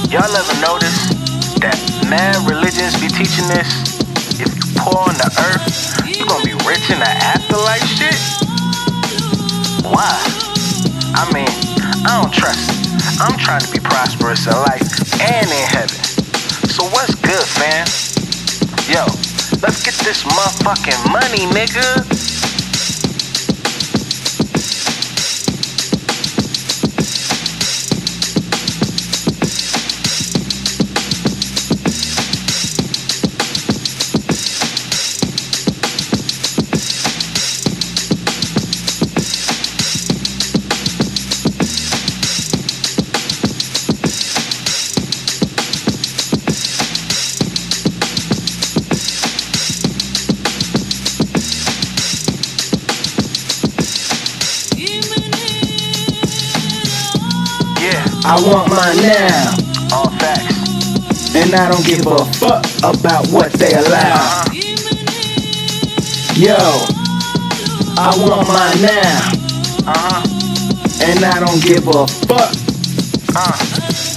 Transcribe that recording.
Y'all ever notice that mad religions be teaching this? If you poor on the earth, you gonna be rich in the afterlife shit? Why? I mean, I don't trust it. I'm trying to be prosperous in life and in heaven. So what's good, fam? Yo, let's get this motherfucking money, nigga. I want mine now, All facts. and I don't give a fuck about what they allow. Yo, I want mine now, and I don't give a fuck.